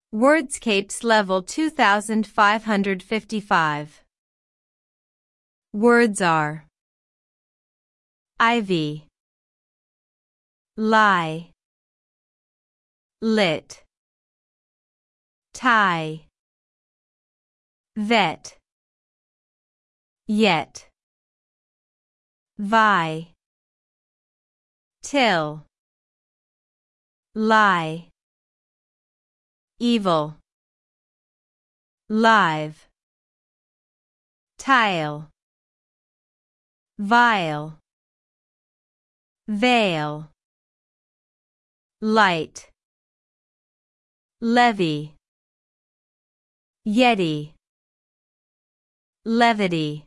Wordscapes level 2555. Words are ivy, lie, lit, tie, vet, yet, vie, till, lie, evil, live, tile, vile, veil, light, levy, yeti, levity.